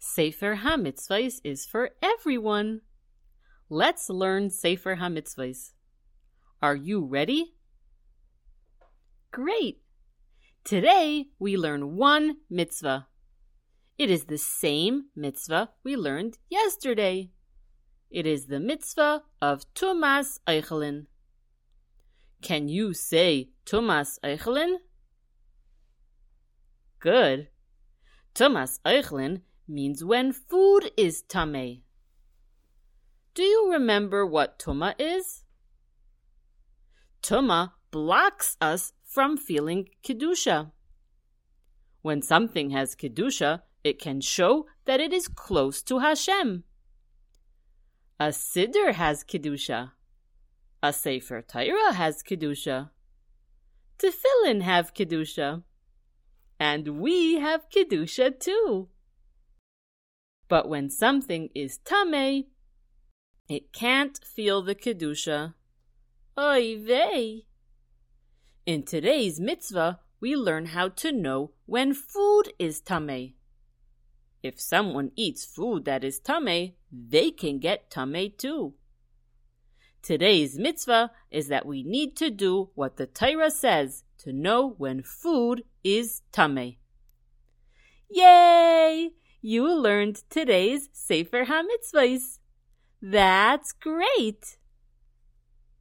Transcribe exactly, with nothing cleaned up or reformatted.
Sefer HaMitzvahs is for everyone. Let's learn Sefer HaMitzvahs. Are you ready? Great! Today we learn one mitzvah. It is the same mitzvah we learned yesterday. It is the mitzvah of Tumas Eichelin. Can you say Tumas Eichelin? Good. Tumas Eichelin means when food is tameh. Do you remember what tuma is? Tuma blocks us from feeling kedusha. When something has kedusha, it can show that it is close to Hashem. A siddur has kedusha. A sefer Torah has kedusha. Tefillin have kedusha. And we have kedusha too. But when something is tameh, it can't feel the kedusha. Oy vey! In today's mitzvah, we learn how to know when food is tameh. If someone eats food that is tameh, they can get tameh too. Today's mitzvah is that we need to do what the Torah says to know when food is tameh. Yay! You learned today's Sefer HaMitzvahs. That's great!